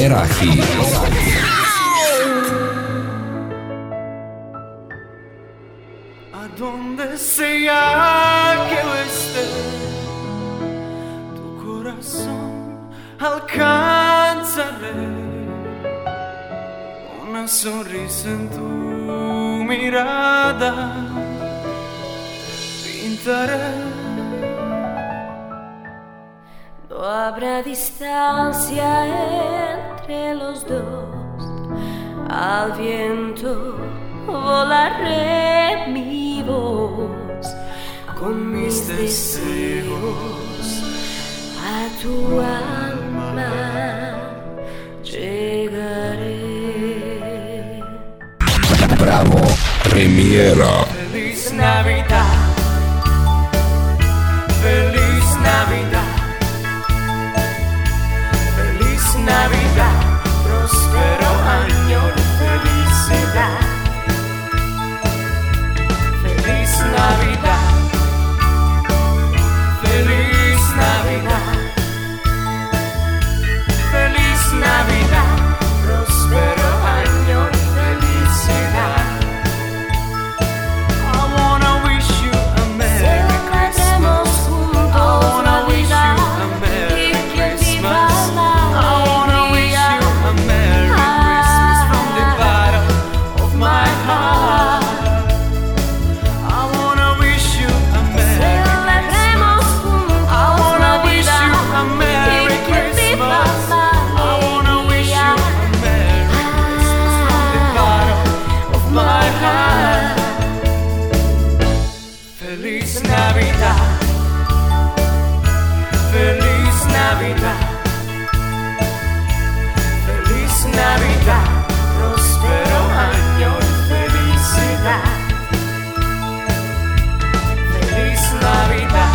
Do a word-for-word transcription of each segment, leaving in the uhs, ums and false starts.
Premiera Hits. A donde sea que yo esté, tu corazón alcanzaré. Una sonrisa en tu mirada pintaré. No habrá distancia entre los dos, al viento volaré mi voz, con mis deseos a tu alma llegaré. Bravo, Premiera. Feliz Navidad, feliz Navidad, feliz Navidad, próspero año de felicidad. Feliz Navidad, feliz Navidad, feliz Navidad, próspero año de felicidad. I wanna wish you a Merry Christmas. I wanna wish you a Merry Christmas. I wanna wish you a Merry Christmas from the bottom of my heart. I wanna wish you a Merry Christmas. I wanna wish you a Merry Christmas. I wanna wish you a Merry Christmas from the bottom of my heart. Feliz Navidad, feliz Navidad, feliz Navidad, próspero año de felicidad. Feliz Navidad,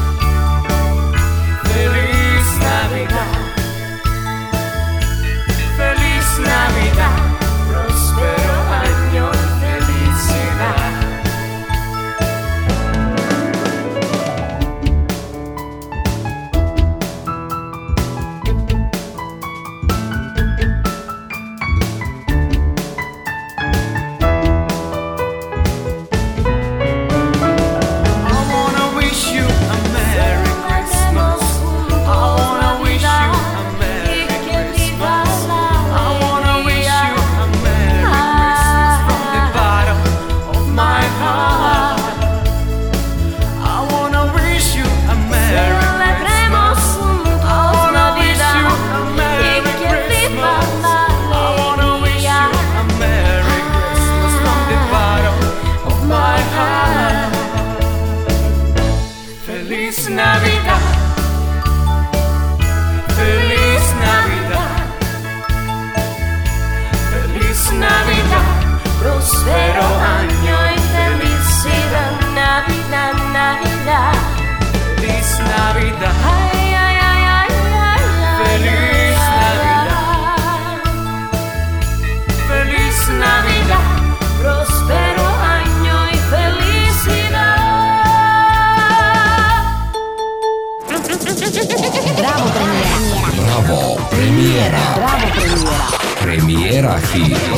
feliz Navidad, feliz Navidad, próspero año de felicidad. I wanna wish you a Merry Christmas. I wanna wish you a Merry Christmas. I wanna wish you a Merry Christmas from the bottom of my heart. I wanna wish you a Merry Christmas. I wanna wish you a Merry Christmas. I wanna wish you a Merry Christmas from the bottom of my heart. Feliz Navidad, feliz Navidad, feliz Navidad, próspero año y felicidad. Navidad, Navidad, feliz Navidad, ay, ay, ay, ay, ay, feliz Navidad, feliz Navidad, próspero año y felicidad. Bravo Premiera. Bravo, Premiera. Bravo Premiera. Premiera Hits.